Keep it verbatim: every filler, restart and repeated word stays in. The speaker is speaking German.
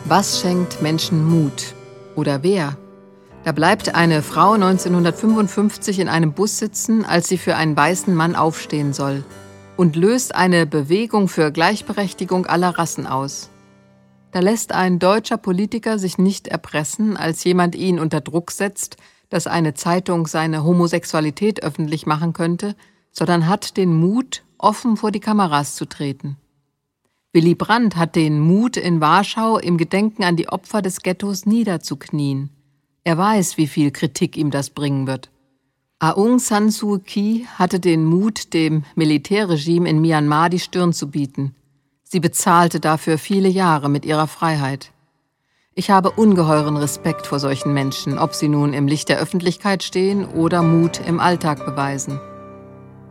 Was schenkt Menschen Mut? Oder wer? Da bleibt eine Frau neunzehnhundertfünfundfünfzig in einem Bus sitzen, als sie für einen weißen Mann aufstehen soll, und löst eine Bewegung für Gleichberechtigung aller Rassen aus. Da lässt ein deutscher Politiker sich nicht erpressen, als jemand ihn unter Druck setzt, dass eine Zeitung seine Homosexualität öffentlich machen könnte, sondern hat den Mut, offen vor die Kameras zu treten. Willy Brandt hat den Mut, in Warschau im Gedenken an die Opfer des Ghettos niederzuknien. Er weiß, wie viel Kritik ihm das bringen wird. Aung San Suu Kyi hatte den Mut, dem Militärregime in Myanmar die Stirn zu bieten. Sie bezahlte dafür viele Jahre mit ihrer Freiheit. Ich habe ungeheuren Respekt vor solchen Menschen, ob sie nun im Licht der Öffentlichkeit stehen oder Mut im Alltag beweisen.